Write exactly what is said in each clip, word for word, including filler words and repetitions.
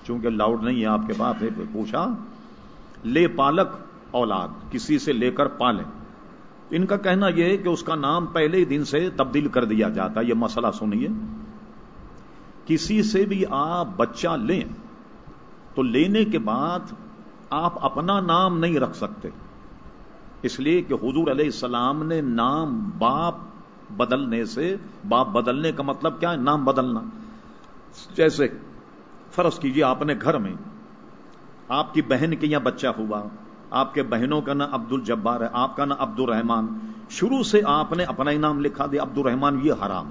چونکہ لاؤڈ نہیں ہے آپ کے پاس، پوچھا لے پالک اولاد، کسی سے لے کر پالیں. ان کا کہنا یہ ہے کہ اس کا نام پہلے ہی دن سے تبدیل کر دیا جاتا ہے. یہ مسئلہ سنیے، کسی سے بھی آپ بچہ لیں تو لینے کے بعد آپ اپنا نام نہیں رکھ سکتے، اس لیے کہ حضور علیہ السلام نے نام باپ بدلنے سے، باپ بدلنے کا مطلب کیا ہے؟ نام بدلنا. جیسے فرض کیجئے آپ نے گھر میں آپ کی بہن کے یہاں بچہ ہوا، آپ کے بہنوں کا نام عبد الجبار ہے، آپ کا نام عبد الرحمان، شروع سے آپ نے اپنا ہی نام لکھا دیا عبد الرحمان، یہ حرام.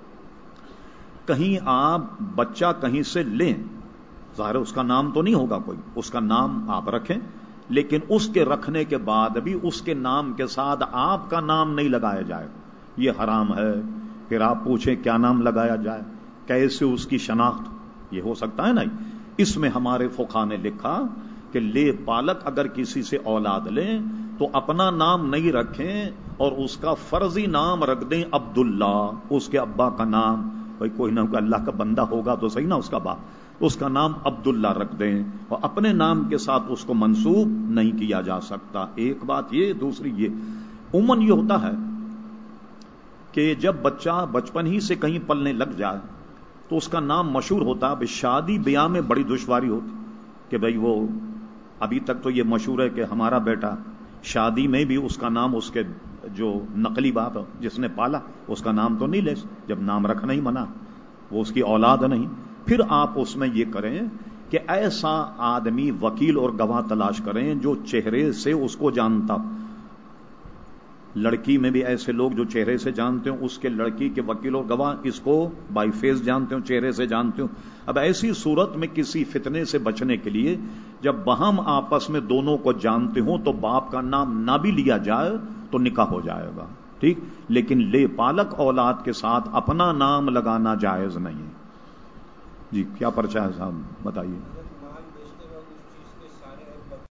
کہیں آپ بچہ کہیں سے لیں، ظاہر اس کا نام تو نہیں ہوگا کوئی، اس کا نام آپ رکھیں، لیکن اس کے رکھنے کے بعد بھی اس کے نام کے ساتھ آپ کا نام نہیں لگایا جائے، یہ حرام ہے. پھر آپ پوچھیں کیا نام لگایا جائے، کیسے اس کی شناخت، یہ ہو سکتا ہے نا. اس میں ہمارے فقہا نے لکھا کہ لے پالک اگر کسی سے اولاد لیں تو اپنا نام نہیں رکھیں اور اس کا فرضی نام رکھ دیں عبداللہ، اس کے ابا کا نام، بھائی کوئی نہ کوئی اللہ کا بندہ ہوگا تو صحیح نا اس کا باپ، اس کا نام عبداللہ رکھ دیں اور اپنے نام کے ساتھ اس کو منسوب نہیں کیا جا سکتا. ایک بات یہ. دوسری یہ عموماً یہ ہوتا ہے کہ جب بچہ بچپن ہی سے کہیں پلنے لگ جائے تو اس کا نام مشہور ہوتا ہے. شادی بیاہ میں بڑی دشواری ہوتی کہ بھئی وہ ابھی تک تو یہ مشہور ہے کہ ہمارا بیٹا، شادی میں بھی اس کا نام اس کے جو نقلی باپ جس نے پالا اس کا نام تو نہیں لے، جب نام رکھنا ہی منع، وہ اس کی اولاد نہیں. پھر آپ اس میں یہ کریں کہ ایسا آدمی وکیل اور گواہ تلاش کریں جو چہرے سے اس کو جانتا. لڑکی میں بھی ایسے لوگ جو چہرے سے جانتے ہوں، اس کے لڑکی کے وکیل اور گواہ اس کو بائی فیس جانتے ہوں، چہرے سے جانتے ہوں. اب ایسی صورت میں کسی فتنے سے بچنے کے لیے جب باہم آپس میں دونوں کو جانتے ہوں تو باپ کا نام نہ بھی لیا جائے تو نکاح ہو جائے گا، ٹھیک. لیکن لے پالک اولاد کے ساتھ اپنا نام لگانا جائز نہیں. جی کیا پرچہ ہے صاحب بتائیے.